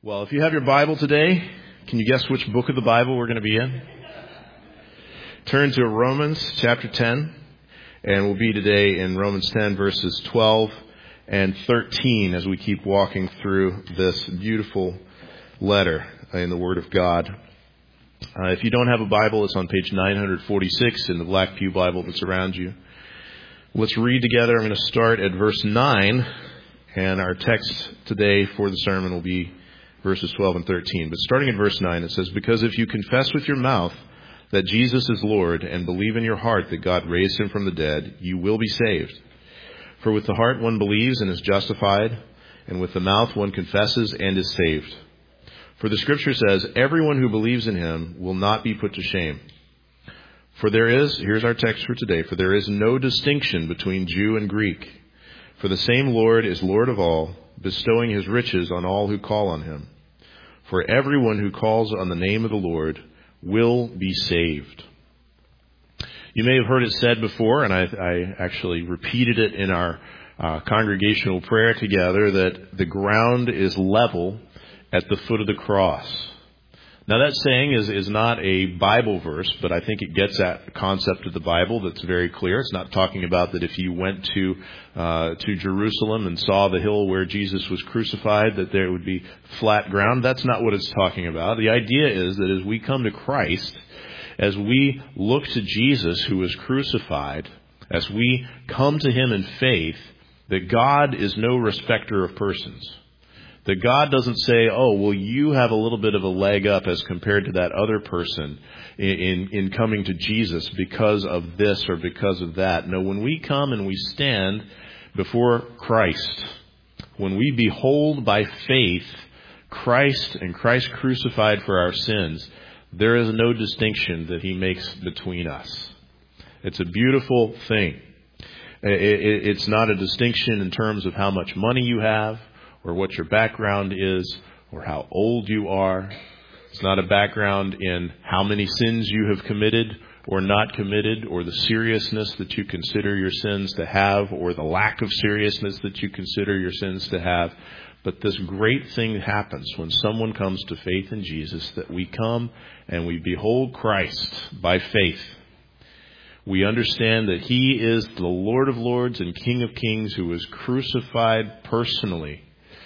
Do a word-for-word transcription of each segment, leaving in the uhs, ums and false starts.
Well, if you have your Bible today, can you guess which book of the Bible we're going to be in? Turn to Romans chapter ten, and we'll be today in Romans ten verses twelve and thirteen as we keep walking through this beautiful letter in the Word of God. Uh, if you don't have a Bible, it's on page nine forty-six in the Black Pew Bible that's around you. Let's read together. I'm going to start at verse nine, and our text today for the sermon will be verses twelve and thirteen. But starting at verse nine, it says, "Because if you confess with your mouth that Jesus is Lord and believe in your heart that God raised him from the dead, you will be saved. For with the heart one believes and is justified, and with the mouth one confesses and is saved. For the Scripture says, everyone who believes in him will not be put to shame. For there is," here's our text for today, "for there is no distinction between Jew and Greek. For the same Lord is Lord of all, bestowing his riches on all who call on him. For everyone who calls on the name of the Lord will be saved." You may have heard it said before, and I, I actually repeated it in our uh, congregational prayer together, that the ground is level at the foot of the cross. Now that saying is, is not a Bible verse, but I think it gets at the concept of the Bible that's very clear. It's not talking about that if you went to uh, to Jerusalem and saw the hill where Jesus was crucified, that there would be flat ground. That's not what it's talking about. The idea is that as we come to Christ, as we look to Jesus who was crucified, as we come to him in faith, that God is no respecter of persons. That God doesn't say, oh, well, you have a little bit of a leg up as compared to that other person in, in, in coming to Jesus because of this or because of that. No, when we come and we stand before Christ, when we behold by faith Christ and Christ crucified for our sins, there is no distinction that he makes between us. It's a beautiful thing. It's not a distinction in terms of how much money you have, or what your background is, or how old you are. It's not a background in how many sins you have committed or not committed, or the seriousness that you consider your sins to have, or the lack of seriousness that you consider your sins to have. But this great thing happens when someone comes to faith in Jesus, that we come and we behold Christ by faith. We understand that he is the Lord of Lords and King of Kings, who was crucified personally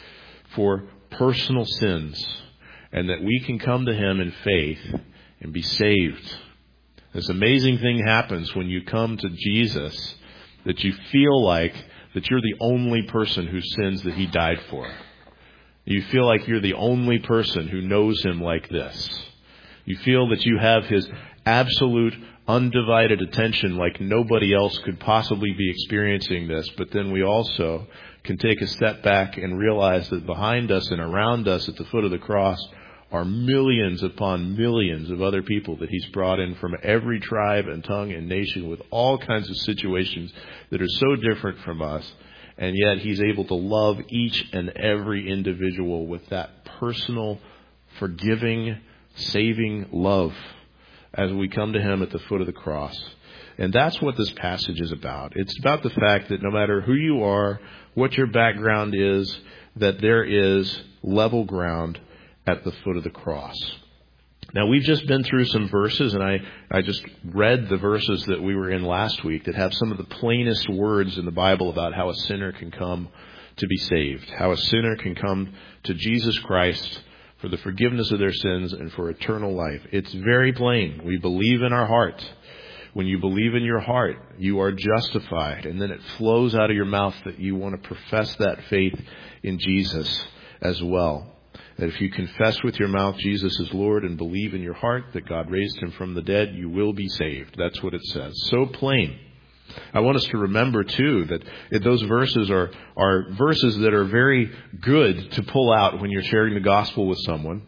for personal sins, and that we can come to him in faith and be saved. This amazing thing happens when you come to Jesus, that you feel like that you're the only person whose sins that he died for. You feel like you're the only person who knows him like this. You feel that you have his absolute undivided attention like nobody else could possibly be experiencing this. But then we also can take a step back and realize that behind us and around us at the foot of the cross are millions upon millions of other people that he's brought in from every tribe and tongue and nation, with all kinds of situations that are so different from us. And yet he's able to love each and every individual with that personal, forgiving, saving love as we come to him at the foot of the cross. And that's what this passage is about. It's about the fact that no matter who you are, what your background is, that there is level ground at the foot of the cross. Now, we've just been through some verses, and I, I just read the verses that we were in last week that have some of the plainest words in the Bible about how a sinner can come to be saved, how a sinner can come to Jesus Christ for the forgiveness of their sins and for eternal life. It's very plain. We believe in our heart. When you believe in your heart, you are justified, and then it flows out of your mouth that you want to profess that faith in Jesus as well. That if you confess with your mouth Jesus is Lord and believe in your heart that God raised him from the dead, you will be saved. That's what it says. So plain. I want us to remember, too, that those verses are, are verses that are very good to pull out when you're sharing the gospel with someone.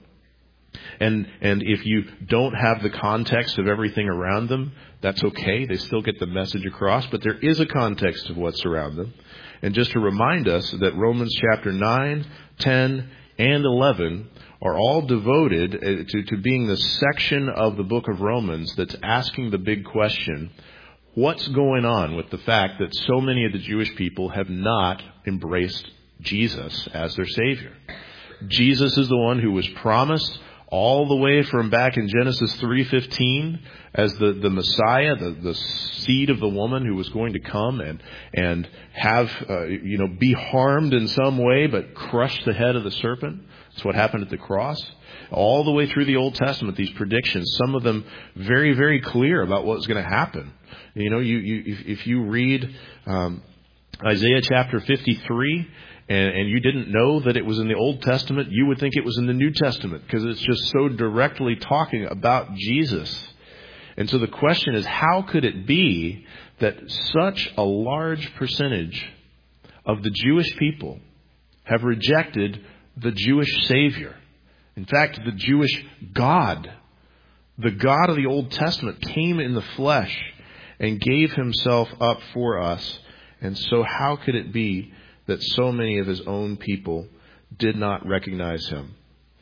And and if you don't have the context of everything around them, that's okay. They still get the message across, but there is a context of what's around them. And just to remind us that Romans chapter nine, ten, and eleven are all devoted to, to being the section of the book of Romans that's asking the big question, what's going on with the fact that so many of the Jewish people have not embraced Jesus as their Savior? Jesus is the one who was promised all the way from back in Genesis three fifteen as the, the Messiah, the, the seed of the woman who was going to come and and have, uh, you know, be harmed in some way, but crush the head of the serpent. That's what happened at the cross. All the way through the Old Testament, these predictions, some of them very, very clear about what's going to happen. You know, you, you if, if you read um, Isaiah chapter fifty-three, And, and you didn't know that it was in the Old Testament, you would think it was in the New Testament because it's just so directly talking about Jesus. And so the question is, how could it be that such a large percentage of the Jewish people have rejected the Jewish Savior? In fact, the Jewish God, the God of the Old Testament, came in the flesh and gave himself up for us. And so how could it be that so many of his own people did not recognize him?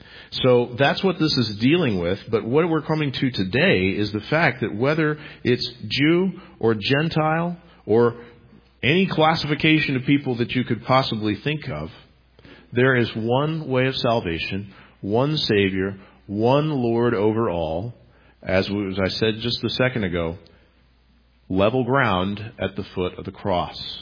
So that's what this is dealing with. But what we're coming to today is the fact that whether it's Jew or Gentile or any classification of people that you could possibly think of, there is one way of salvation, one Savior, one Lord over all. As I said just a second ago, level ground at the foot of the cross.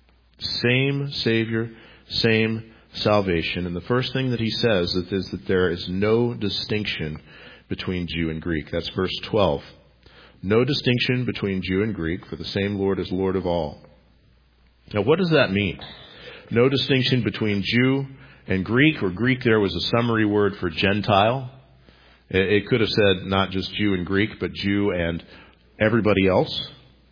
Same Savior, same salvation. And the first thing that he says is that there is no distinction between Jew and Greek. That's verse twelve. No distinction between Jew and Greek, for the same Lord is Lord of all. Now, what does that mean? No distinction between Jew and Greek, or Greek there was a summary word for Gentile. It could have said not just Jew and Greek, but Jew and everybody else.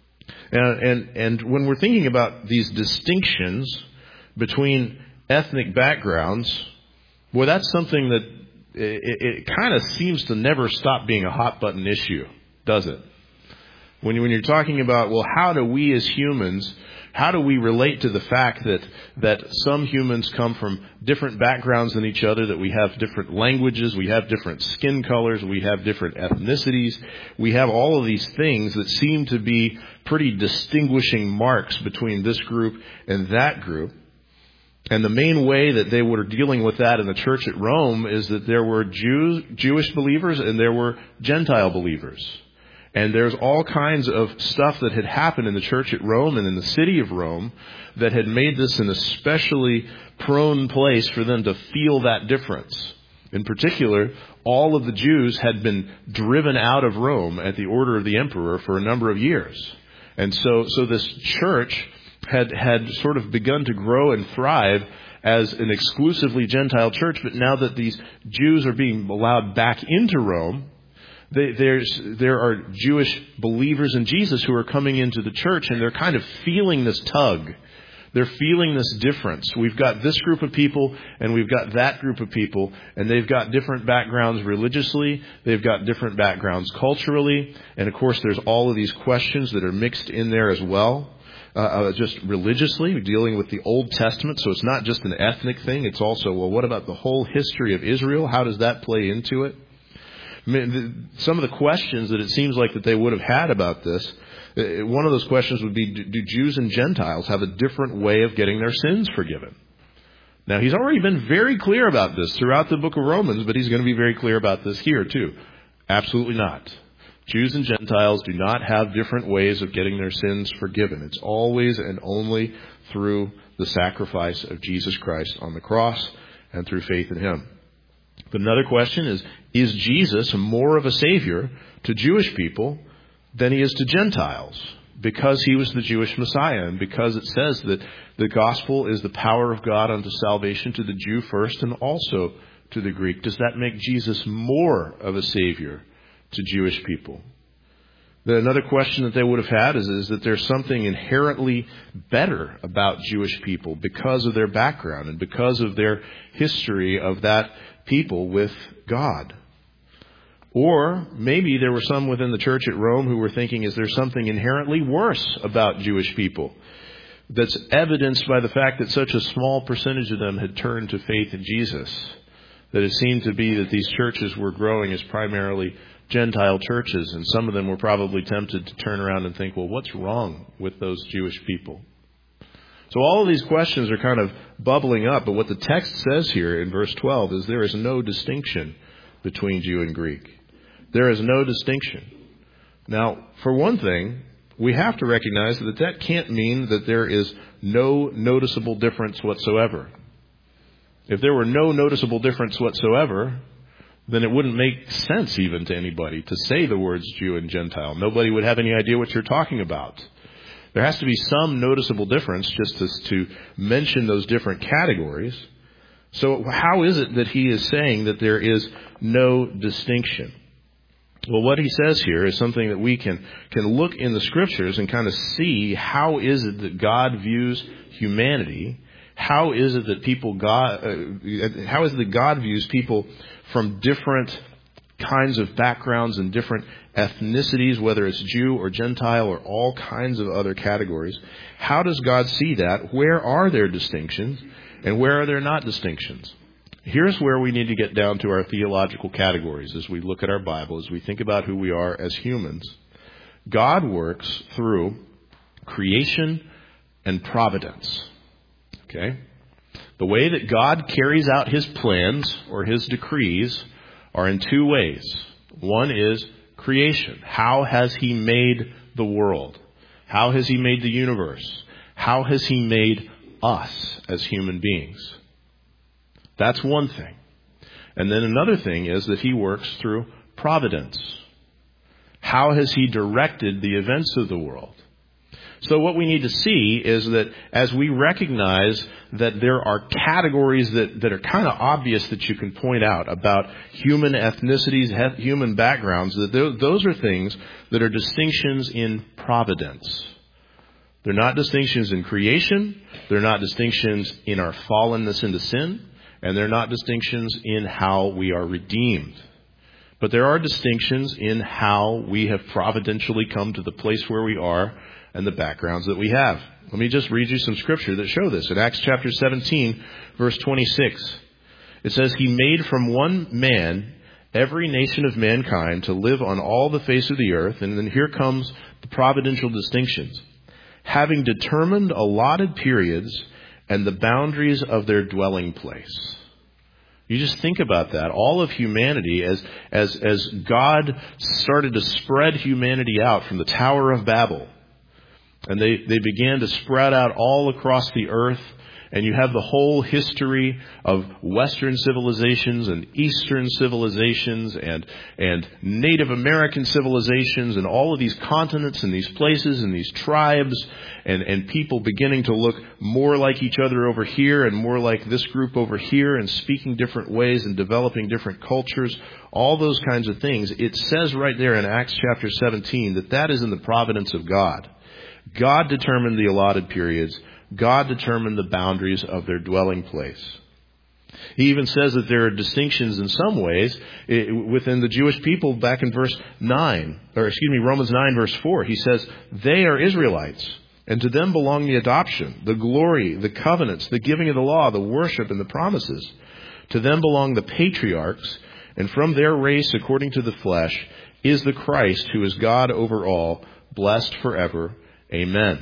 And, and and when we're thinking about these distinctions between ethnic backgrounds, well, that's something that it, it kind of seems to never stop being a hot button issue, does it? When, you, when you're talking about, well, how do we as humans, how do we relate to the fact that that some humans come from different backgrounds than each other, that we have different languages, we have different skin colors, we have different ethnicities, we have all of these things that seem to be pretty distinguishing marks between this group and that group. And the main way that they were dealing with that in the church at Rome is that there were Jews, Jewish believers and there were Gentile believers. And there's all kinds of stuff that had happened in the church at Rome and in the city of Rome that had made this an especially prone place for them to feel that difference. In particular, all of the Jews had been driven out of Rome at the order of the emperor for a number of years. And so, so this church had, had sort of begun to grow and thrive as an exclusively Gentile church. But now that these Jews are being allowed back into Rome, They, there's, there are Jewish believers in Jesus who are coming into the church, and they're kind of feeling this tug. They're feeling this difference. We've got this group of people, and we've got that group of people, and they've got different backgrounds religiously. They've got different backgrounds culturally. And, of course, there's all of these questions that are mixed in there as well. Uh, uh, just religiously, dealing with the Old Testament. So it's not just an ethnic thing. It's also, well, what about the whole history of Israel? How does that play into it? Some of the questions that it seems like that they would have had about this, one of those questions would be, do Jews and Gentiles have a different way of getting their sins forgiven? Now, he's already been very clear about this throughout the book of Romans, but he's going to be very clear about this here too. Absolutely not. Jews and Gentiles do not have different ways of getting their sins forgiven. It's always and only through the sacrifice of Jesus Christ on the cross and through faith in him. But another question is, is Jesus more of a Savior to Jewish people than he is to Gentiles? Because he was the Jewish Messiah, and because it says that the gospel is the power of God unto salvation to the Jew first and also to the Greek. Does that make Jesus more of a Savior to Jewish people? Another question that they would have had is, is that there's something inherently better about Jewish people because of their background and because of their history of that people with God. Or maybe there were some within the church at Rome who were thinking, is there something inherently worse about Jewish people that's evidenced by the fact that such a small percentage of them had turned to faith in Jesus? That it seemed to be that these churches were growing as primarily Gentile churches, and some of them were probably tempted to turn around and think, well, what's wrong with those Jewish people? So all of these questions are kind of bubbling up, but what the text says here in verse twelve is there is no distinction between Jew and Greek. There is no distinction. Now, for one thing, we have to recognize that that can't mean that there is no noticeable difference whatsoever. If there were no noticeable difference whatsoever, then it wouldn't make sense even to anybody to say the words Jew and Gentile. Nobody would have any idea what you're talking about. There has to be some noticeable difference just to, to mention those different categories. So how is it that he is saying that there is no distinction? Well, what he says here is something that we can, can look in the Scriptures and kind of see how is it that God views humanity. How is it that people God? Uh, how is it that God views people from different kinds of backgrounds and different ethnicities, whether it's Jew or Gentile or all kinds of other categories? How does God see that? Where are there distinctions, and where are there not distinctions? Here's where we need to get down to our theological categories as we look at our Bible, as we think about who we are as humans. God works through creation and providence. Okay? The way that God carries out his plans or his decrees are in two ways. One is creation. How has he made the world? How has he made the universe? How has he made us as human beings? That's one thing. And then another thing is that he works through providence. How has he directed the events of the world? So what we need to see is that as we recognize that there are categories that, that are kind of obvious that you can point out about human ethnicities, human backgrounds, that those are things that are distinctions in providence. They're not distinctions in creation. They're not distinctions in our fallenness into sin. And they're not distinctions in how we are redeemed. But there are distinctions in how we have providentially come to the place where we are and the backgrounds that we have. Let me just read you some scripture that show this. In Acts chapter seventeen, verse twenty-six, it says, "He made from one man every nation of mankind to live on all the face of the earth." And then here comes the providential distinctions. "Having determined allotted periods and the boundaries of their dwelling place." You just think about that. All of humanity, as, as, as God started to spread humanity out from the Tower of Babel, and they, they began to spread out all across the earth. And you have the whole history of Western civilizations and Eastern civilizations and, and Native American civilizations and all of these continents and these places and these tribes and, and people beginning to look more like each other over here and more like this group over here and speaking different ways and developing different cultures, all those kinds of things. It says right there in Acts chapter seventeen that that is in the providence of God. God determined the allotted periods. God determined the boundaries of their dwelling place. He even says that there are distinctions in some ways within the Jewish people back in verse nine, or excuse me, Romans nine verse four. He says, "They are Israelites, and to them belong the adoption, the glory, the covenants, the giving of the law, the worship, and the promises. To them belong the patriarchs, and from their race, according to the flesh, is the Christ, who is God over all, blessed forever. Amen."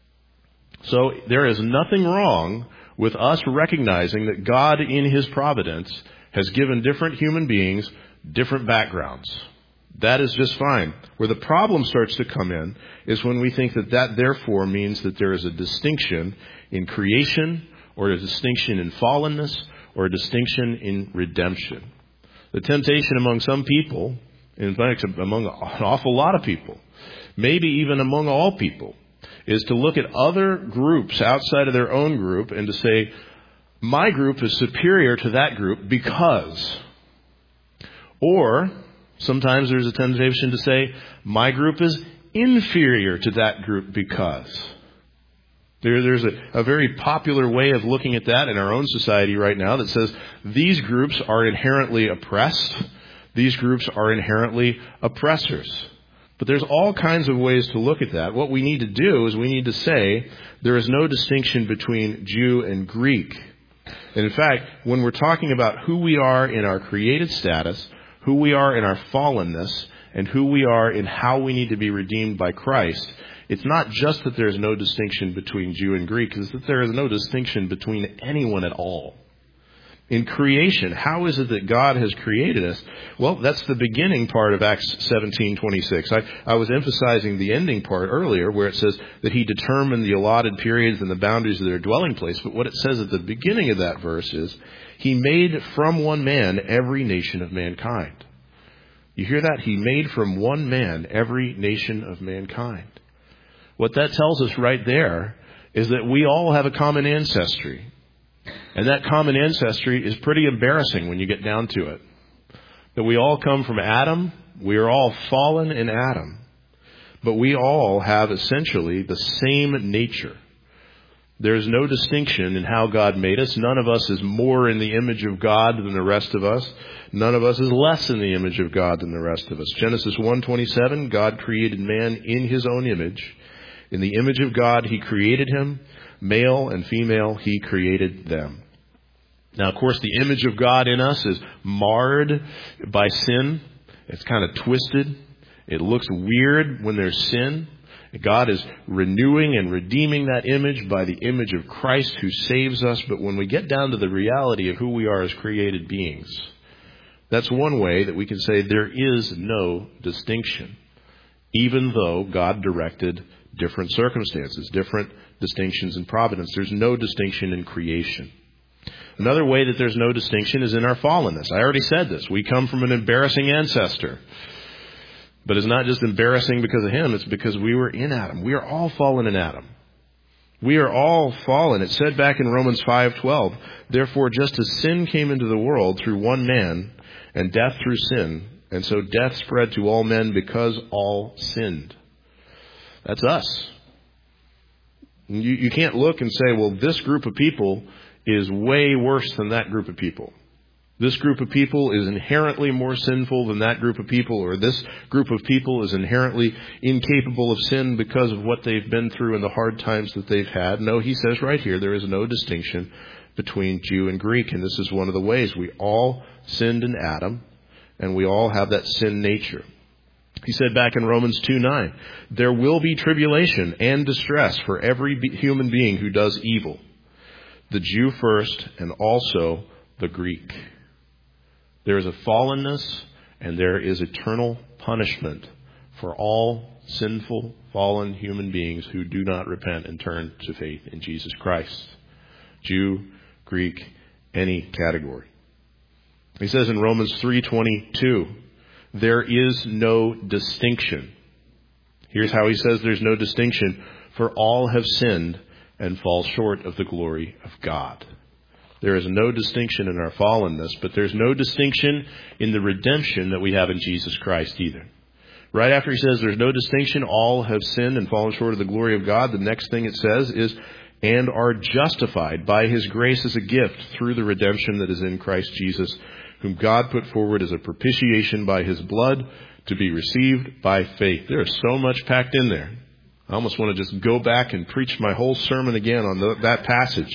So there is nothing wrong with us recognizing that God in his providence has given different human beings different backgrounds. That is just fine. Where the problem starts to come in is when we think that that therefore means that there is a distinction in creation or a distinction in fallenness or a distinction in redemption. The temptation among some people, in fact among an awful lot of people, maybe even among all people, is to look at other groups outside of their own group and to say, my group is superior to that group because. Or sometimes there's a temptation to say, my group is inferior to that group because. There, there's a, a very popular way of looking at that in our own society right now that says these groups are inherently oppressed. These groups are inherently oppressors. But there's all kinds of ways to look at that. What we need to do is we need to say there is no distinction between Jew and Greek. And in fact, when we're talking about who we are in our created status, who we are in our fallenness, and who we are in how we need to be redeemed by Christ, it's not just that there's no distinction between Jew and Greek, it's that there is no distinction between anyone at all. In creation, how is it that God has created us? Well, that's the beginning part of Acts seventeen twenty-six. I, I was emphasizing the ending part earlier where it says that he determined the allotted periods and the boundaries of their dwelling place. But what it says at the beginning of that verse is, he made from one man every nation of mankind. You hear that? He made from one man every nation of mankind. What that tells us right there is that we all have a common ancestry. And that common ancestry is pretty embarrassing when you get down to it. That we all come from Adam. We are all fallen in Adam. But we all have essentially the same nature. There is no distinction in how God made us. None of us is more in the image of God than the rest of us. None of us is less in the image of God than the rest of us. Genesis one twenty-seven, God created man in his own image. In the image of God, he created him. Male and female, he created them. Now, of course, the image of God in us is marred by sin. It's kind of twisted. It looks weird when there's sin. God is renewing and redeeming that image by the image of Christ who saves us. But when we get down to the reality of who we are as created beings, that's one way that we can say there is no distinction, even though God directed different circumstances, different distinctions in providence. There's no distinction in creation. Another way that there's no distinction is in our fallenness. I already said this. We come from an embarrassing ancestor. But it's not just embarrassing because of him. It's because we were in Adam. We are all fallen in Adam. We are all fallen. It said back in Romans five twelve, therefore just as sin came into the world through one man, and death through sin, and so death spread to all men because all sinned. That's us. You, you can't look and say, well, this group of people is way worse than that group of people. This group of people is inherently more sinful than that group of people, or this group of people is inherently incapable of sin because of what they've been through and the hard times that they've had. No, he says right here, there is no distinction between Jew and Greek, and this is one of the ways. We all sinned in Adam, and we all have that sin nature. He said back in Romans two nine, there will be tribulation and distress for every human being who does evil. The Jew first, and also the Greek. There is a fallenness, and there is eternal punishment for all sinful, fallen human beings who do not repent and turn to faith in Jesus Christ. Jew, Greek, any category. He says in Romans three twenty-two, there is no distinction. Here's how he says there's no distinction. For all have sinned and fall short of the glory of God. There is no distinction in our fallenness, but there's no distinction in the redemption that we have in Jesus Christ either. Right after he says there's no distinction, all have sinned and fallen short of the glory of God, the next thing it says is, and are justified by his grace as a gift through the redemption that is in Christ Jesus, whom God put forward as a propitiation by his blood to be received by faith. There is so much packed in there. I almost want to just go back and preach my whole sermon again on the, that passage.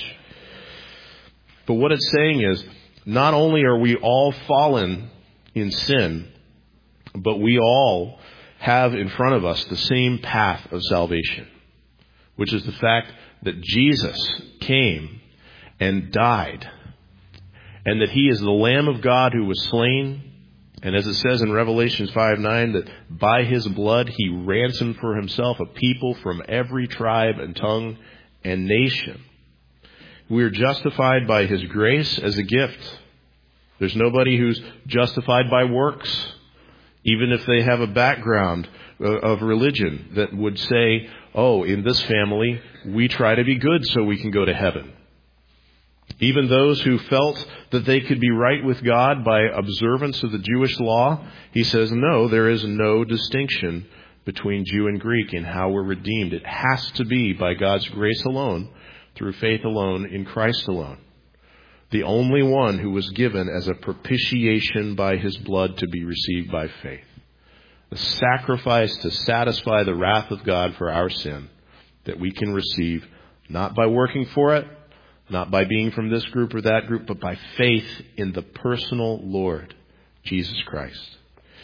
But what it's saying is, not only are we all fallen in sin, but we all have in front of us the same path of salvation, which is the fact that Jesus came and died, and that he is the Lamb of God who was slain. And as it says in Revelation five nine, that by his blood he ransomed for himself a people from every tribe and tongue and nation. We are justified by his grace as a gift. There's nobody who's justified by works, even if they have a background of religion that would say, oh, in this family, we try to be good so we can go to heaven. Even those who felt that they could be right with God by observance of the Jewish law, he says, no, there is no distinction between Jew and Greek in how we're redeemed. It has to be by God's grace alone, through faith alone, in Christ alone. The only one who was given as a propitiation by his blood to be received by faith. The sacrifice to satisfy the wrath of God for our sin that we can receive, not by working for it, not by being from this group or that group, but by faith in the personal Lord, Jesus Christ.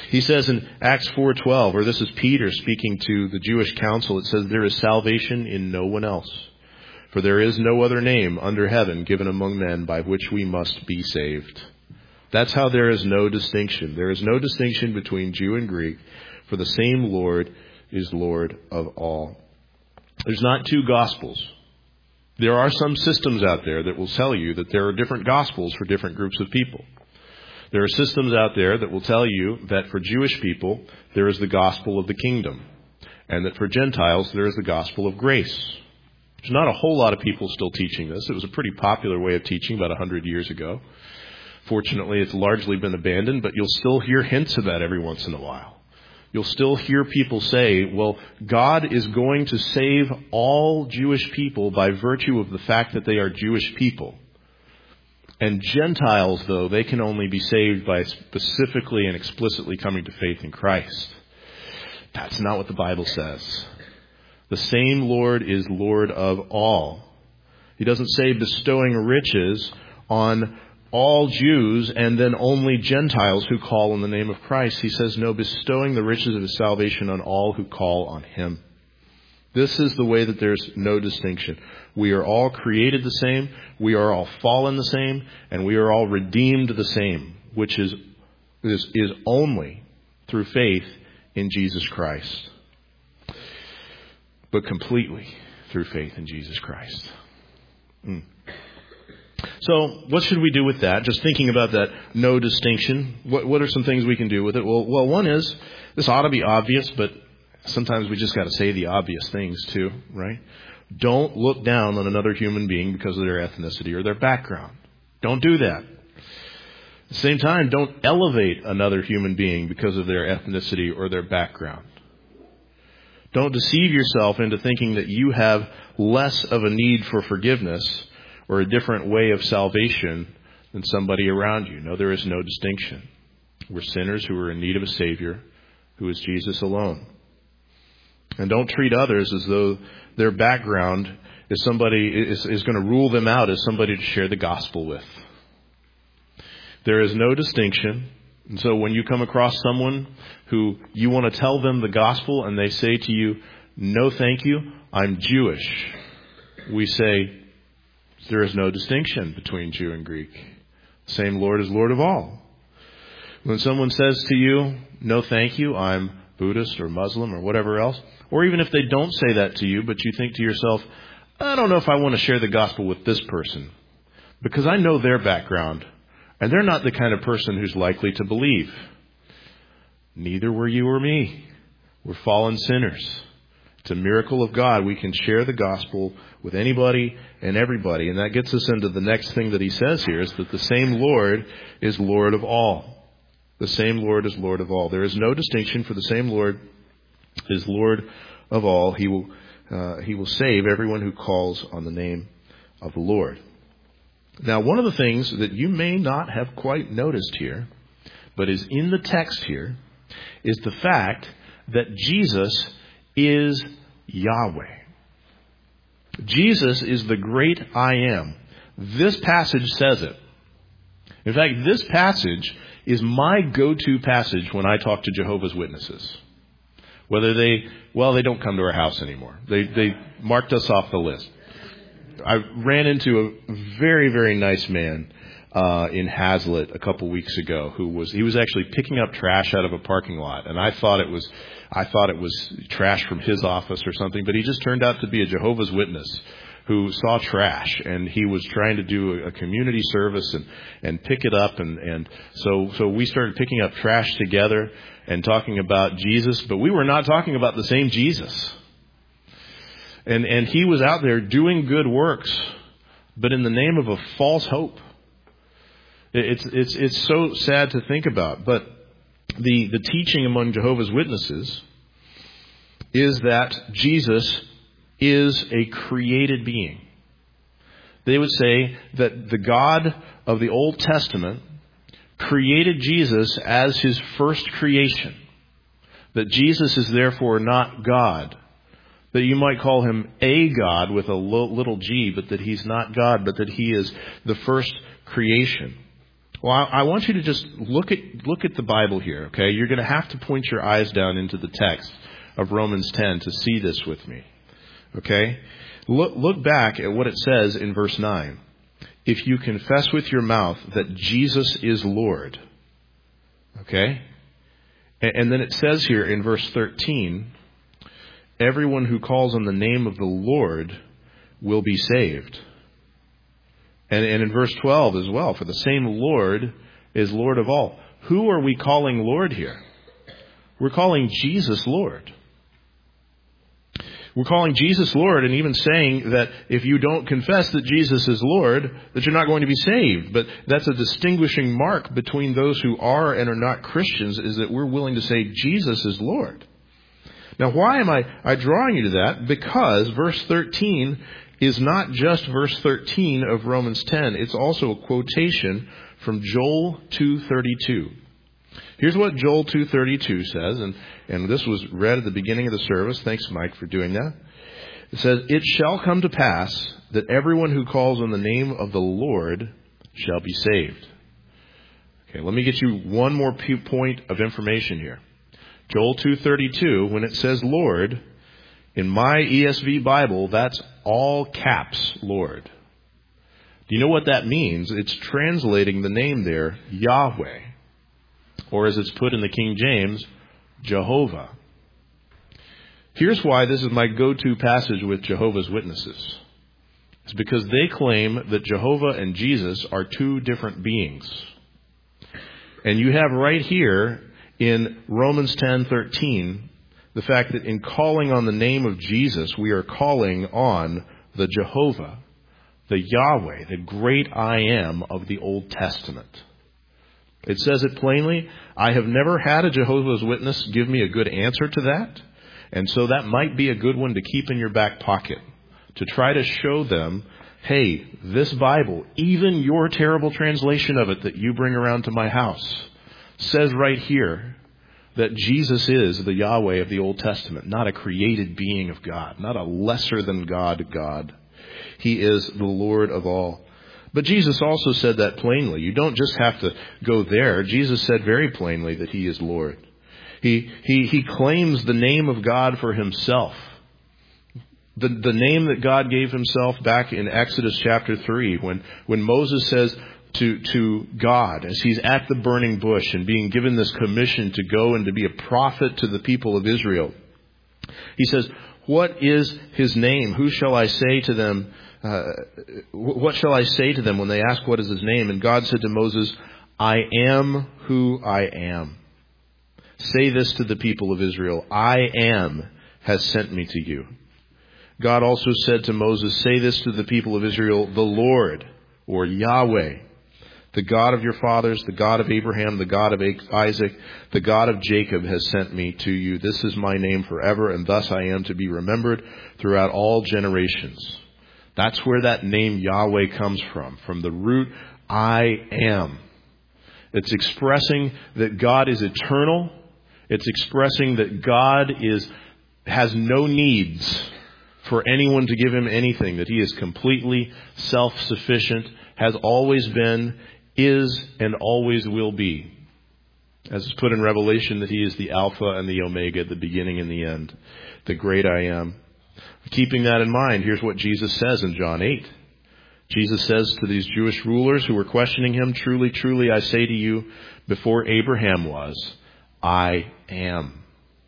He says in Acts four twelve, or this is Peter speaking to the Jewish council, it says, there is salvation in no one else. For there is no other name under heaven given among men by which we must be saved. That's how there is no distinction. There is no distinction between Jew and Greek, for the same Lord is Lord of all. There's not two gospels. There are some systems out there that will tell you that there are different gospels for different groups of people. There are systems out there that will tell you that for Jewish people, there is the gospel of the kingdom, and that for Gentiles, there is the gospel of grace. There's not a whole lot of people still teaching this. It was a pretty popular way of teaching about one hundred years ago. Fortunately, it's largely been abandoned, but you'll still hear hints of that every once in a while. You'll still hear people say, well, God is going to save all Jewish people by virtue of the fact that they are Jewish people. And Gentiles, though, they can only be saved by specifically and explicitly coming to faith in Christ. That's not what the Bible says. The same Lord is Lord of all. He doesn't say bestowing riches on all Jews and then only Gentiles who call on the name of Christ. He says, no, bestowing the riches of his salvation on all who call on him. This is the way that there's no distinction. We are all created the same, we are all fallen the same, and we are all redeemed the same, which is, is, is only through faith in Jesus Christ. But completely through faith in Jesus Christ. Mm. So what should we do with that? Just thinking about that no distinction. What, what are some things we can do with it? Well, well, one is, this ought to be obvious, but sometimes we just got to say the obvious things too, right? Don't look down on another human being because of their ethnicity or their background. Don't do that. At the same time, don't elevate another human being because of their ethnicity or their background. Don't deceive yourself into thinking that you have less of a need for forgiveness or a different way of salvation than somebody around you. No, there is no distinction. We're sinners who are in need of a Savior, who is Jesus alone. And don't treat others as though their background is somebody is, is going to rule them out as somebody to share the gospel with. There is no distinction. And so when you come across someone who you want to tell them the gospel and they say to you, no thank you, I'm Jewish, we say, there is no distinction between Jew and Greek. The same Lord is Lord of all. When someone says to you, no thank you, I'm Buddhist or Muslim or whatever else, or even if they don't say that to you, but you think to yourself, I don't know if I want to share the gospel with this person because I know their background and they're not the kind of person who's likely to believe. Neither were you or me. We're fallen sinners. It's a miracle of God. We can share the gospel with anybody and everybody. And that gets us into the next thing that he says here, is that the same Lord is Lord of all. The same Lord is Lord of all. There is no distinction, for the same Lord is Lord of all. He will, uh, he will save everyone who calls on the name of the Lord. Now, one of the things that you may not have quite noticed here, but is in the text here, is the fact that Jesus is Yahweh. Jesus is the great I am. This passage says it. In fact, this passage is my go-to passage when I talk to Jehovah's Witnesses. Whether they, well, they don't come to our house anymore. They, they marked us off the list. I ran into a very, very nice man uh, in Hazlitt a couple weeks ago who was, he was actually picking up trash out of a parking lot. And I thought it was, I thought it was trash from his office or something, but he just turned out to be a Jehovah's Witness who saw trash, and he was trying to do a community service and, and pick it up. And, and so, so we started picking up trash together and talking about Jesus, but we were not talking about the same Jesus. And, and he was out there doing good works, but in the name of a false hope. It's, it's, it's so sad to think about. But the, the teaching among Jehovah's Witnesses is that Jesus is a created being. They would say that the God of the Old Testament created Jesus as his first creation. That Jesus is therefore not God. That you might call him a God with a little g, but that he's not God, but that he is the first creation. Well, I, I want you to just look at look at the Bible here, okay? You're going to have to point your eyes down into the text of Romans ten to see this with me, okay? Look, look back at what it says in verse nine. If you confess with your mouth that Jesus is Lord, okay? And, and then it says here in verse thirteen, everyone who calls on the name of the Lord will be saved. And, and in verse twelve as well, for the same Lord is Lord of all. Who are we calling Lord here? We're calling Jesus Lord. We're calling Jesus Lord and even saying that if you don't confess that Jesus is Lord, that you're not going to be saved. But that's a distinguishing mark between those who are and are not Christians, is that we're willing to say Jesus is Lord. Now, why am I, I drawing you to that? Because verse thirteen is not just verse thirteen of Romans ten. It's also a quotation from Joel two thirty-two. Here's what Joel two thirty-two says, and, and this was read at the beginning of the service. Thanks, Mike, for doing that. It says, "It shall come to pass that everyone who calls on the name of the Lord shall be saved." Okay, let me get you one more point of information here. Joel two thirty-two, when it says Lord, in my E S V Bible, that's all caps Lord. Do you know what that means? It's translating the name there, Yahweh. Or as it's put in the King James, Jehovah. Here's why this is my go-to passage with Jehovah's Witnesses. It's because they claim that Jehovah and Jesus are two different beings. And you have right here in Romans ten thirteen, the fact that in calling on the name of Jesus, we are calling on the Jehovah, the Yahweh, the great I am of the Old Testament. It says it plainly. I have never had a Jehovah's Witness give me a good answer to that. And so that might be a good one to keep in your back pocket, to try to show them, hey, this Bible, even your terrible translation of it that you bring around to my house, says right here that Jesus is the Yahweh of the Old Testament, not a created being of God, not a lesser than God God. He is the Lord of all. But Jesus also said that plainly. You don't just have to go there. Jesus said very plainly that He is Lord. He, he, he claims the name of God for Himself. The, the name that God gave Himself back in Exodus chapter three, when, when Moses says to, to God, as he's at the burning bush and being given this commission to go and to be a prophet to the people of Israel, he says, what is His name? Who shall I say to them? Uh, what shall I say to them when they ask what is His name? And God said to Moses, I am who I am. Say this to the people of Israel, I am has sent me to you. God also said to Moses, say this to the people of Israel, the Lord, or Yahweh, the God of your fathers, the God of Abraham, the God of Isaac, the God of Jacob has sent me to you. This is my name forever, and thus I am to be remembered throughout all generations. That's where that name Yahweh comes from, from the root I am. It's expressing that God is eternal. It's expressing that God is has no needs for anyone to give Him anything, that He is completely self-sufficient, has always been, is, and always will be. As is put in Revelation, that He is the Alpha and the Omega, the beginning and the end, the great I am. Keeping that in mind, here's what Jesus says in John eight. Jesus says to these Jewish rulers who were questioning Him, truly, truly, I say to you, before Abraham was, I am.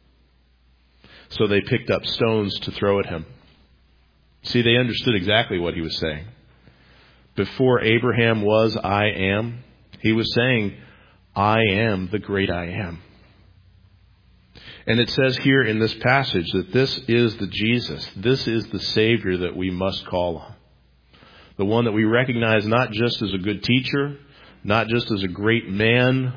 So they picked up stones to throw at Him. See, they understood exactly what He was saying. Before Abraham was, I am. He was saying, I am the great I am. And it says here in this passage that this is the Jesus. This is the Savior that we must call on. The one that we recognize not just as a good teacher, not just as a great man,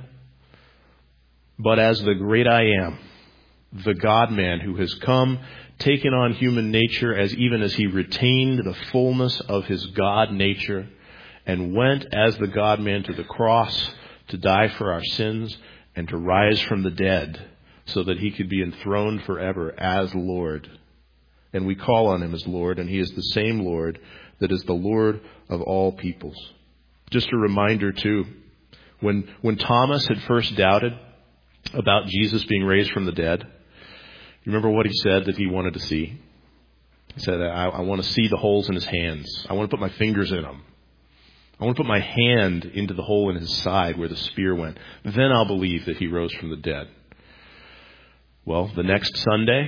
but as the great I am. The God-man who has come, taken on human nature as even as He retained the fullness of His God nature and went as the God-man to the cross to die for our sins and to rise from the dead so that He could be enthroned forever as Lord. And we call on Him as Lord, and He is the same Lord that is the Lord of all peoples. Just a reminder, too, When, when Thomas had first doubted about Jesus being raised from the dead, you remember what he said that he wanted to see? He said, I, I want to see the holes in his hands. I want to put my fingers in them. I want to put my hand into the hole in his side where the spear went. Then I'll believe that he rose from the dead. Well, the next Sunday,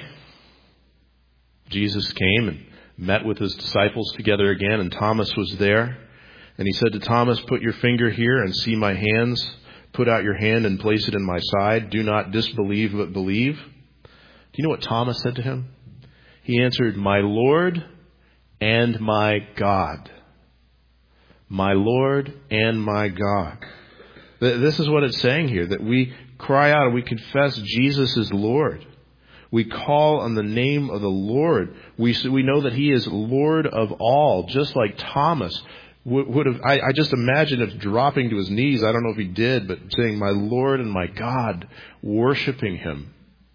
Jesus came and met with his disciples together again, and Thomas was there. And he said to Thomas, put your finger here and see my hands. Put out your hand and place it in my side. Do not disbelieve, but believe. Do you know what Thomas said to him? He answered, my Lord and my God. My Lord and my God. This is what it's saying here, that we cry out and we confess Jesus is Lord. We call on the name of the Lord. We we know that he is Lord of all, just like Thomas would, would have. I, I just imagine if dropping to his knees, I don't know if he did, but saying, my Lord and my God, worshiping him.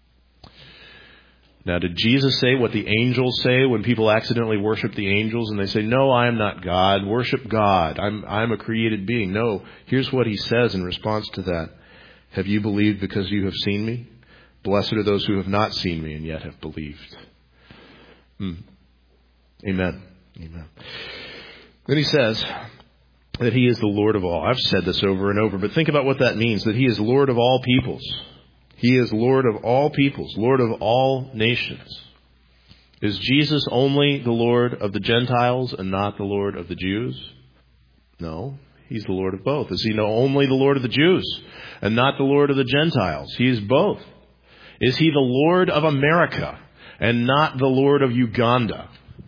Now, did Jesus say what the angels say when people accidentally worship the angels and they say, no, I am not God, worship God, I'm I'm a created being? No, here's what he says in response to that. Have you believed because you have seen me? Blessed are those who have not seen me and yet have believed. Hmm. Amen. Amen. Then he says that he is the Lord of all. I've said this over and over, but think about what that means, that he is Lord of all peoples. He is Lord of all peoples, Lord of all nations. Is Jesus only the Lord of the Gentiles and not the Lord of the Jews? No, he's the Lord of both. Is he only the Lord of the Jews and not the Lord of the Gentiles? He is both. Is he the Lord of America and not the Lord of Uganda?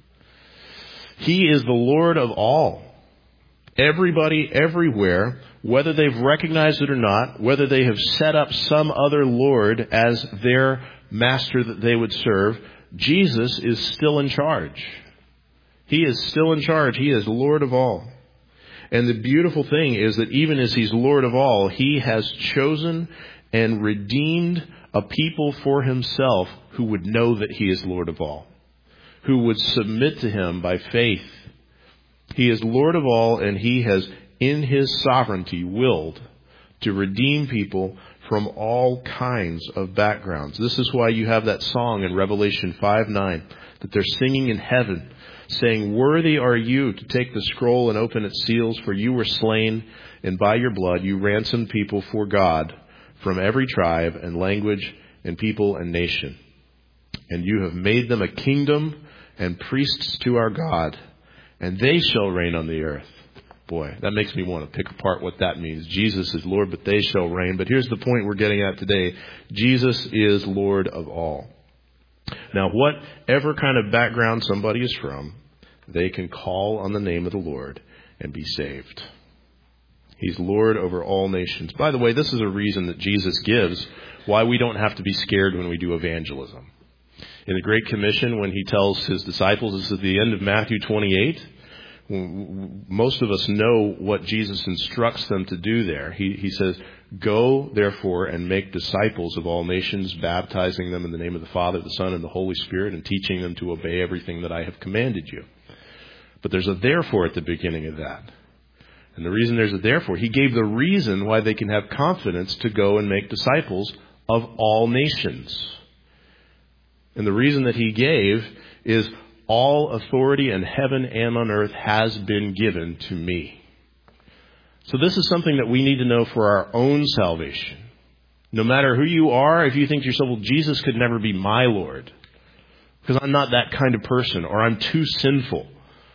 He is the Lord of all. Everybody, everywhere, whether they've recognized it or not, whether they have set up some other Lord as their master that they would serve, Jesus is still in charge. He is still in charge. He is Lord of all. And the beautiful thing is that even as he's Lord of all, he has chosen and redeemed a people for himself who would know that he is Lord of all, who would submit to him by faith. He is Lord of all, and he has, in his sovereignty, willed to redeem people from all kinds of backgrounds. This is why you have that song in Revelation five nine that they're singing in heaven, saying, worthy are you to take the scroll and open its seals, for you were slain, and by your blood you ransomed people for God from every tribe and language and people and nation. And you have made them a kingdom and priests to our God, and they shall reign on the earth. Boy, that makes me want to pick apart what that means. Jesus is Lord, but they shall reign. But here's the point we're getting at today. Jesus is Lord of all. Now, whatever kind of background somebody is from, they can call on the name of the Lord and be saved. He's Lord over all nations. By the way, this is a reason that Jesus gives why we don't have to be scared when we do evangelism. In the Great Commission, when he tells his disciples, this is at the end of Matthew twenty-eight, most of us know what Jesus instructs them to do there. He, he says, go, therefore, and make disciples of all nations, baptizing them in the name of the Father, the Son, and the Holy Spirit, and teaching them to obey everything that I have commanded you. But there's a therefore at the beginning of that. And the reason there's a therefore, he gave the reason why they can have confidence to go and make disciples of all nations. And the reason that he gave is all authority in heaven and on earth has been given to me. So this is something that we need to know for our own salvation. No matter who you are, if you think to yourself, well, Jesus could never be my Lord because I'm not that kind of person, or I'm too sinful,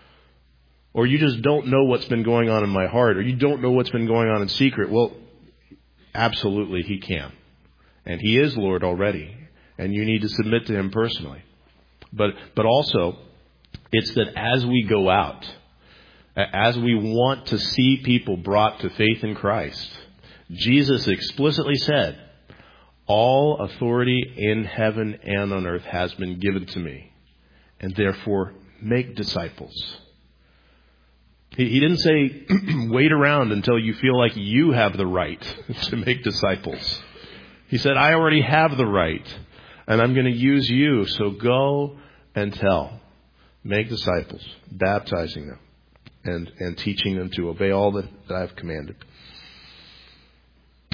or you just don't know what's been going on in my heart, or you don't know what's been going on in secret. Well, absolutely he can. And he is Lord already. And you need to submit to him personally. But but also, it's that as we go out, as we want to see people brought to faith in Christ, Jesus explicitly said, all authority in heaven and on earth has been given to me. And therefore, make disciples. He, he didn't say, wait around until you feel like you have the right to make disciples. He said, I already have the right. And I'm going to use you, so go and tell. Make disciples, baptizing them and, and teaching them to obey all that, that I've commanded.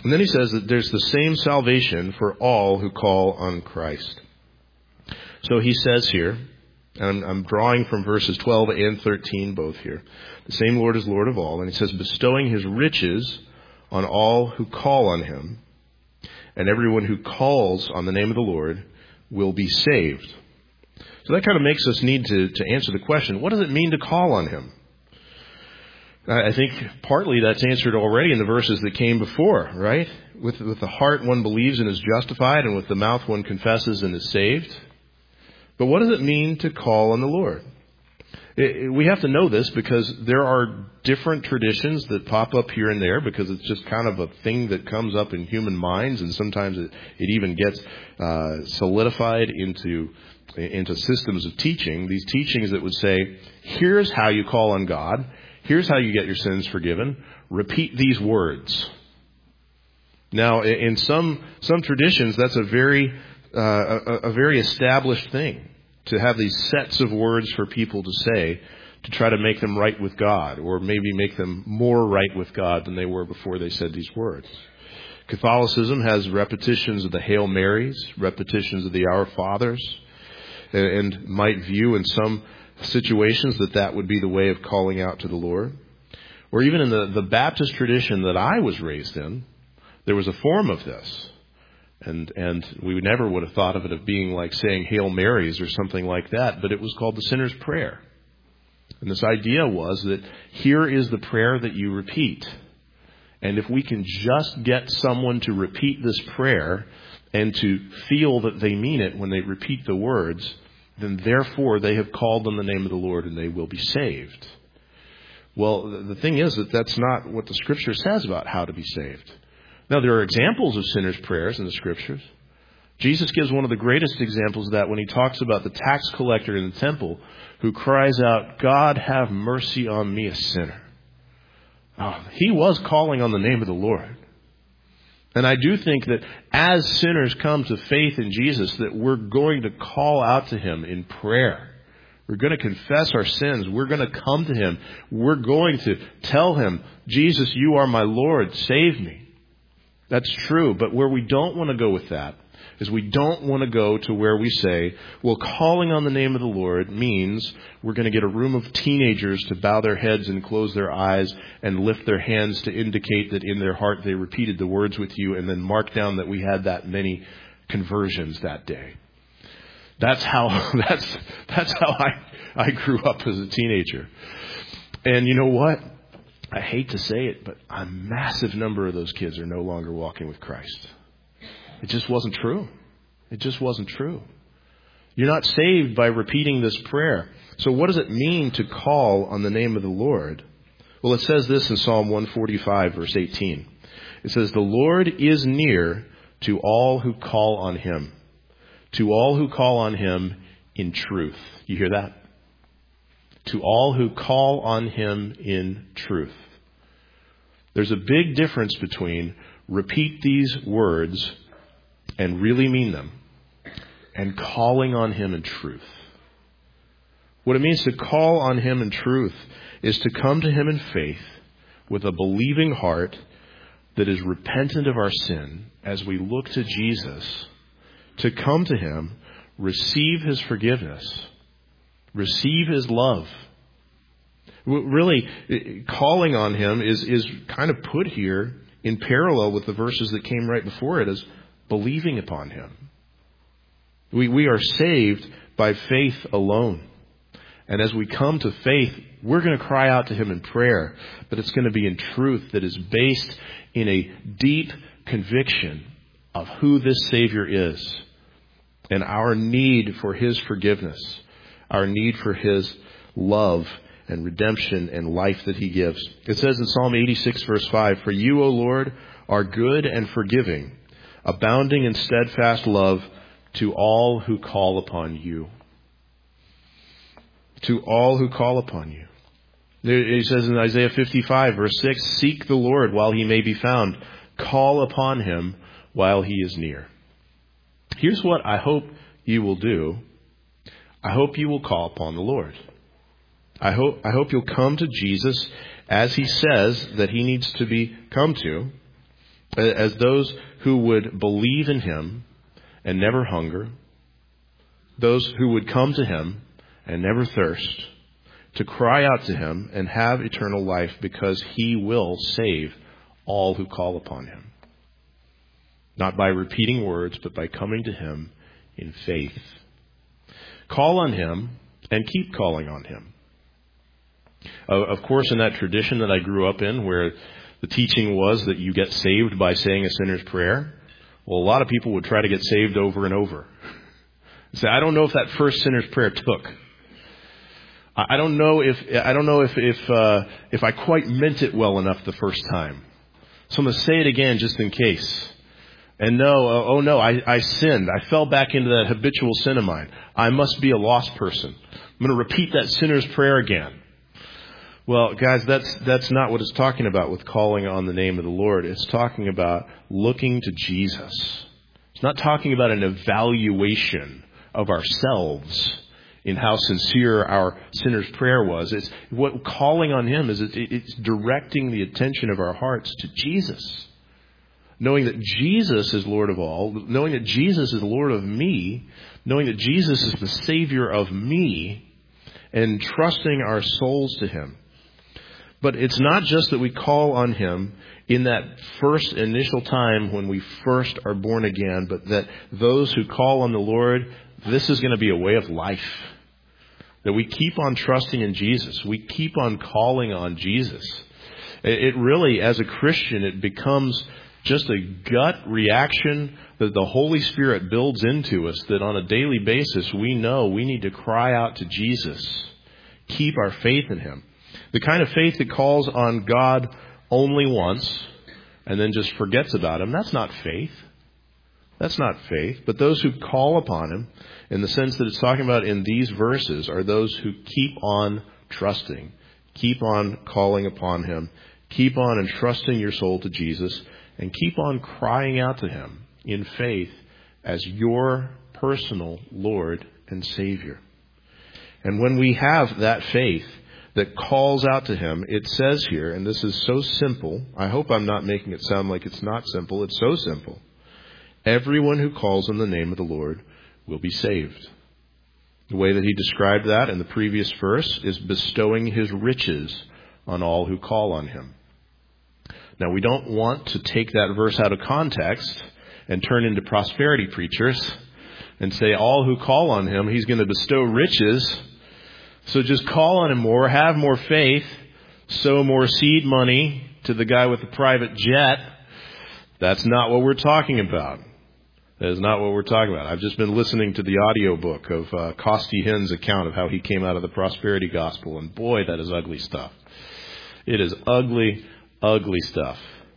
And then he says that there's the same salvation for all who call on Christ. So he says here, and I'm, I'm drawing from verses twelve and thirteen both here. The same Lord is Lord of all. And he says, bestowing his riches on all who call on him. And everyone who calls on the name of the Lord will be saved. So that kind of makes us need to, to answer the question, what does it mean to call on him? I think partly that's answered already in the verses that came before, right? With, with the heart one believes and is justified, and with the mouth one confesses and is saved. But what does it mean to call on the Lord? It, it, we have to know this because there are different traditions that pop up here and there because it's just kind of a thing that comes up in human minds, and sometimes it, it even gets uh, solidified into into systems of teaching. These teachings that would say, here's how you call on God. Here's how you get your sins forgiven. Repeat these words. Now, in some some traditions, that's a very uh, a, a very established thing to have these sets of words for people to say to try to make them right with God, or maybe make them more right with God than they were before they said these words. Catholicism has repetitions of the Hail Marys, repetitions of the Our Fathers, and, and might view in some situations that that would be the way of calling out to the Lord. Or even in the, the Baptist tradition that I was raised in, there was a form of this. And and we never would have thought of it as being like saying Hail Marys or something like that, but it was called the sinner's prayer. And this idea was that here is the prayer that you repeat. And if we can just get someone to repeat this prayer and to feel that they mean it when they repeat the words, then therefore they have called on the name of the Lord and they will be saved. Well, the thing is that that's not what the Scripture says about how to be saved. Now, there are examples of sinners' prayers in the Scriptures. Jesus gives one of the greatest examples of that when he talks about the tax collector in the temple who cries out, God, have mercy on me, a sinner. Oh, he was calling on the name of the Lord. And I do think that as sinners come to faith in Jesus, that we're going to call out to him in prayer. We're going to confess our sins. We're going to come to him. We're going to tell him, Jesus, you are my Lord. Save me. That's true. But where we don't want to go with that is we don't want to go to where we say, well, calling on the name of the Lord means we're going to get a room of teenagers to bow their heads and close their eyes and lift their hands to indicate that in their heart they repeated the words with you, and then mark down that we had that many conversions that day. That's how that's that's how I, I grew up as a teenager. And you know what? I hate to say it, but a massive number of those kids are no longer walking with Christ. It just wasn't true. It just wasn't true. You're not saved by repeating this prayer. So what does it mean to call on the name of the Lord? Well, it says this in Psalm one forty-five, verse eighteen. It says, the Lord is near to all who call on him, to all who call on him in truth. You hear that? To all who call on him in truth. There's a big difference between repeat these words and really mean them and calling on him in truth. What it means to call on him in truth is to come to him in faith with a believing heart that is repentant of our sin as we look to Jesus, to come to him, receive his forgiveness, receive his love. Really, calling on him is, is kind of put here in parallel with the verses that came right before it as believing upon him. We, we are saved by faith alone. And as we come to faith, we're going to cry out to him in prayer, but it's going to be in truth that is based in a deep conviction of who this Savior is and our need for his forgiveness, our need for his love and redemption and life that he gives. It says in Psalm eighty-six, verse five, for you, O Lord, are good and forgiving, abounding in steadfast love to all who call upon you. To all who call upon you. It says in Isaiah fifty-five, verse six, seek the Lord while he may be found. Call upon him while he is near. Here's what I hope you will do. I hope you will call upon the Lord. I hope, I hope you'll come to Jesus as he says that he needs to be come to. as those who would believe in him and never hunger, those who would come to him and never thirst, to cry out to him and have eternal life, because he will save all who call upon him. Not by repeating words, but by coming to him in faith. Call on him and keep calling on him. Uh, of course, in that tradition that I grew up in, where the teaching was that you get saved by saying a sinner's prayer, well, a lot of people would try to get saved over and over. Say, I don't know if that first sinner's prayer took. I don't know if I don't know if if uh, if I quite meant it well enough the first time. So I'm going to say it again just in case. And no, oh, oh no, I, I sinned. I fell back into that habitual sin of mine. I must be a lost person. I'm going to repeat that sinner's prayer again. Well, guys, that's that's not what it's talking about with calling on the name of the Lord. It's talking about looking to Jesus. It's not talking about an evaluation of ourselves in how sincere our sinner's prayer was. It's what calling on him is. It's directing the attention of our hearts to Jesus. Knowing that Jesus is Lord of all, knowing that Jesus is Lord of me, knowing that Jesus is the Savior of me, and trusting our souls to him. But it's not just that we call on him in that first initial time when we first are born again, but that those who call on the Lord, this is going to be a way of life. That we keep on trusting in Jesus. We keep on calling on Jesus. It really, as a Christian, it becomes just a gut reaction that the Holy Spirit builds into us, that on a daily basis we know we need to cry out to Jesus. Keep our faith in him. The kind of faith that calls on God only once and then just forgets about him, that's not faith. That's not faith. But those who call upon him, in the sense that it's talking about in these verses, are those who keep on trusting, keep on calling upon him, keep on entrusting your soul to Jesus, and keep on crying out to him in faith as your personal Lord and Savior. And when we have that faith that calls out to him, it says here, and this is so simple, I hope I'm not making it sound like it's not simple, it's so simple. Everyone who calls on the name of the Lord will be saved. The way that he described that in the previous verse is bestowing his riches on all who call on him. Now, we don't want to take that verse out of context and turn into prosperity preachers and say all who call on him, he's going to bestow riches. So just call on him more, have more faith, sow more seed money to the guy with the private jet. That's not what we're talking about. That is not what we're talking about. I've just been listening to the audiobook of uh, Costi Hinn's account of how he came out of the prosperity gospel. And boy, that is ugly stuff. It is ugly, ugly stuff.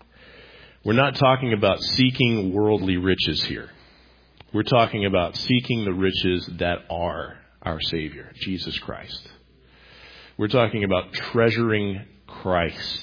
We're not talking about seeking worldly riches here. We're talking about seeking the riches that are our Savior, Jesus Christ. We're talking about treasuring Christ.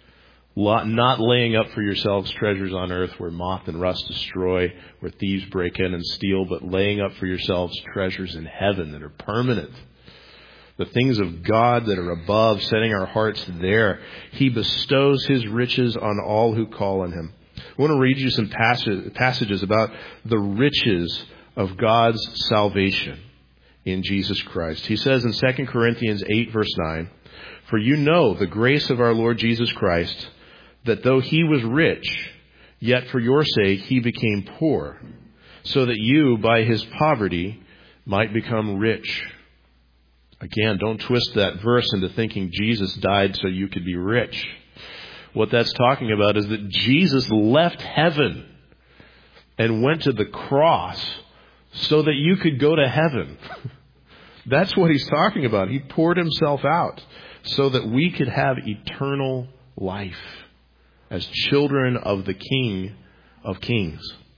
Not laying up for yourselves treasures on earth where moth and rust destroy, where thieves break in and steal, but laying up for yourselves treasures in heaven that are permanent. The things of God that are above, setting our hearts there. He bestows his riches on all who call on him. I want to read you some passages about the riches of God's salvation in Jesus Christ. He says in Second Corinthians eight, verse nine, "For you know the grace of our Lord Jesus Christ, that though he was rich, yet for your sake he became poor, so that you by his poverty might become rich." Again, don't twist that verse into thinking Jesus died so you could be rich. What that's talking about is that Jesus left heaven and went to the cross so that you could go to heaven. That's what he's talking about. He poured himself out so that we could have eternal life as children of the King of Kings.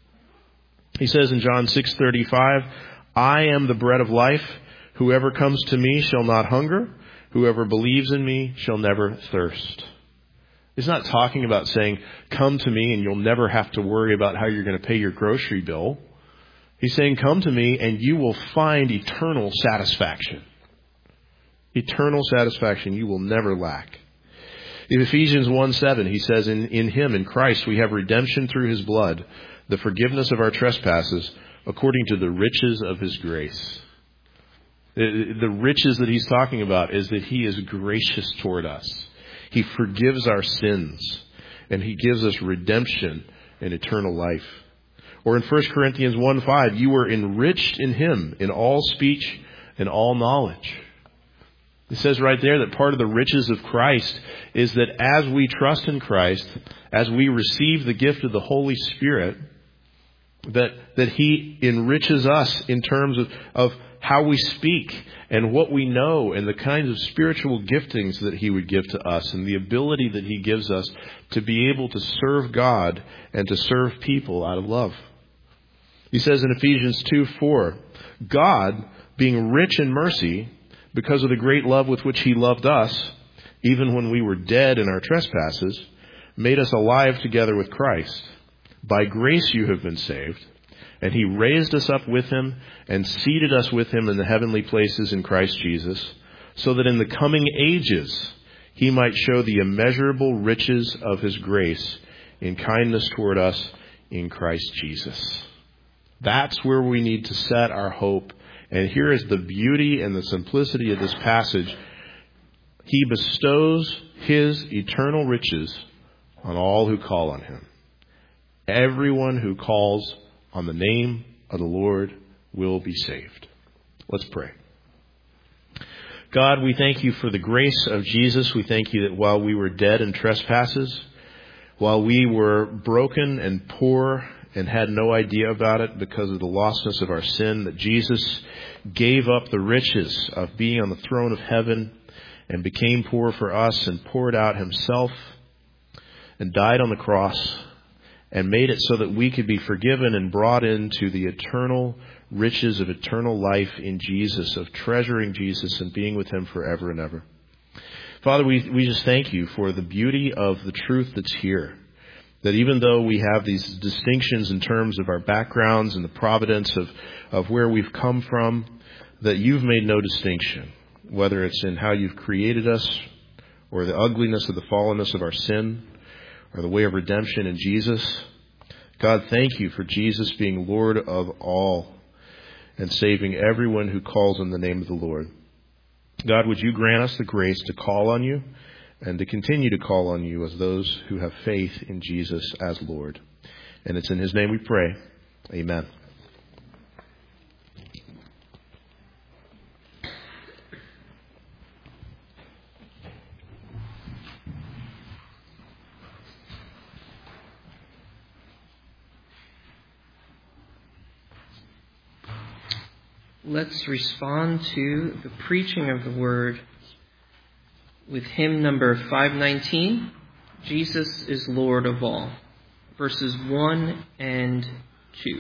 He says in John six thirty-five, "I am the bread of life. Whoever comes to me shall not hunger. Whoever believes in me shall never thirst." He's not talking about saying, come to me and you'll never have to worry about how you're going to pay your grocery bill. He's saying, come to me and you will find eternal satisfaction. Eternal satisfaction you will never lack. In Ephesians one seven, he says, in, in him, in Christ, we have redemption through his blood, the forgiveness of our trespasses, according to the riches of his grace. The, the riches that he's talking about is that he is gracious toward us. He forgives our sins, and he gives us redemption and eternal life. Or in First Corinthians one five, you were enriched in him in all speech and all knowledge. It says right there that part of the riches of Christ is that as we trust in Christ, as we receive the gift of the Holy Spirit, that, that he enriches us in terms of, of how we speak and what we know and the kinds of spiritual giftings that he would give to us and the ability that he gives us to be able to serve God and to serve people out of love. He says in Ephesians two four, God, being rich in mercy, because of the great love with which he loved us, even when we were dead in our trespasses, made us alive together with Christ. By grace you have been saved, and he raised us up with him and seated us with him in the heavenly places in Christ Jesus, so that in the coming ages he might show the immeasurable riches of his grace in kindness toward us in Christ Jesus. That's where we need to set our hope. And here is the beauty and the simplicity of this passage. He bestows his eternal riches on all who call on him. Everyone who calls on the name of the Lord will be saved. Let's pray. God, we thank you for the grace of Jesus. We thank you that while we were dead in trespasses, while we were broken and poor and had no idea about it because of the lostness of our sin, that Jesus gave up the riches of being on the throne of heaven and became poor for us and poured out himself and died on the cross and made it so that we could be forgiven and brought into the eternal riches of eternal life in Jesus, of treasuring Jesus and being with him forever and ever. Father, we, we just thank you for the beauty of the truth that's here. That even though we have these distinctions in terms of our backgrounds and the providence of, of where we've come from, that you've made no distinction, whether it's in how you've created us or the ugliness of the fallenness of our sin or the way of redemption in Jesus. God, thank you for Jesus being Lord of all and saving everyone who calls on the name of the Lord. God, would you grant us the grace to call on you and to continue to call on you as those who have faith in Jesus as Lord. And it's in his name we pray. Amen. Let's respond to the preaching of the word with hymn number five nineteen, Jesus is Lord of All, verses one and two.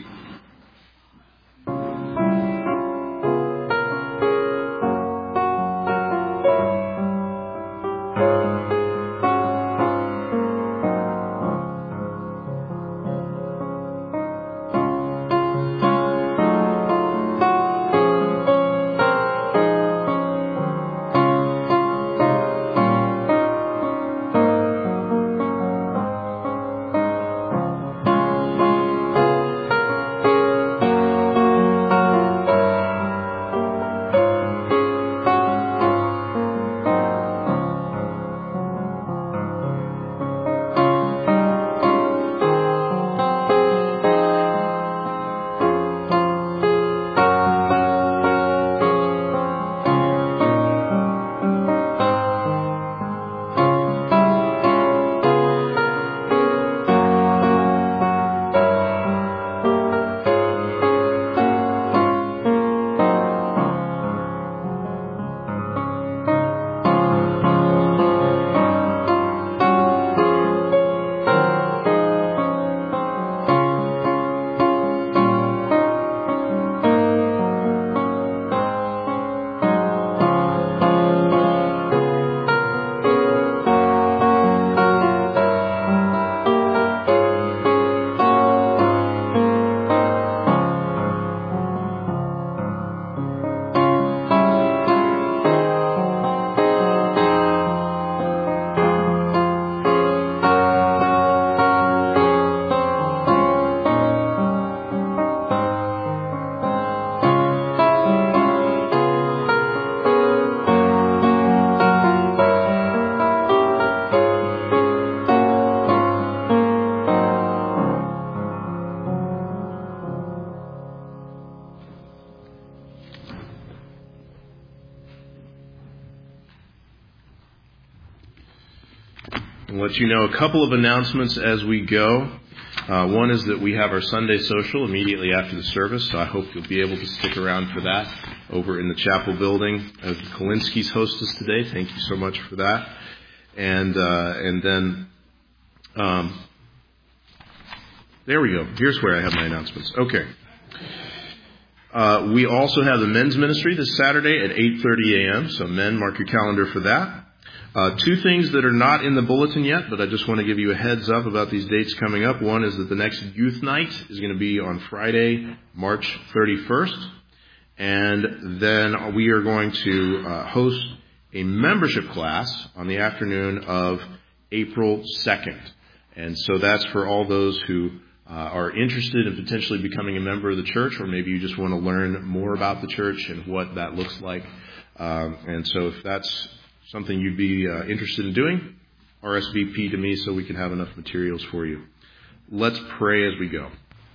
I'll let you know a couple of announcements as we go. Uh, one is that we have our Sunday social immediately after the service, so I hope you'll be able to stick around for that over in the chapel building. Uh, the Kolinskis host us today. Thank you so much for that. And uh, and then, um, there we go. Here's where I have my announcements. Okay. Uh, we also have the men's ministry this Saturday at eight thirty a.m., so men, mark your calendar for that. Uh, two things that are not in the bulletin yet, but I just want to give you a heads up about these dates coming up. One is that the next youth night is going to be on Friday, March thirty-first. And then we are going to uh, host a membership class on the afternoon of April second. And so that's for all those who uh, are interested in potentially becoming a member of the church, or maybe you just want to learn more about the church and what that looks like. Um, and so if that's something you'd be uh, interested in doing, R S V P to me so we can have enough materials for you. Let's pray as we go.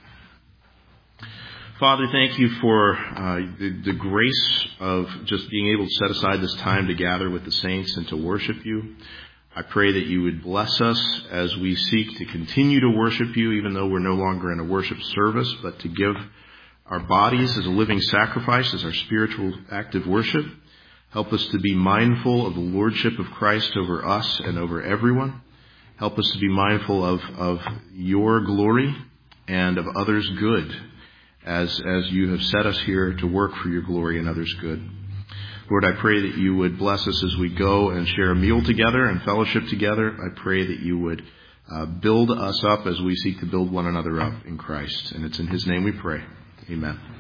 Father, thank you for uh, the, the grace of just being able to set aside this time to gather with the saints and to worship you. I pray that you would bless us as we seek to continue to worship you, even though we're no longer in a worship service, but to give our bodies as a living sacrifice, as our spiritual active worship. Help us to be mindful of the lordship of Christ over us and over everyone. Help us to be mindful of, of your glory and of others' good, as, as you have set us here to work for your glory and others' good. Lord, I pray that you would bless us as we go and share a meal together and fellowship together. I pray that you would uh, build us up as we seek to build one another up in Christ. And it's in his name we pray. Amen.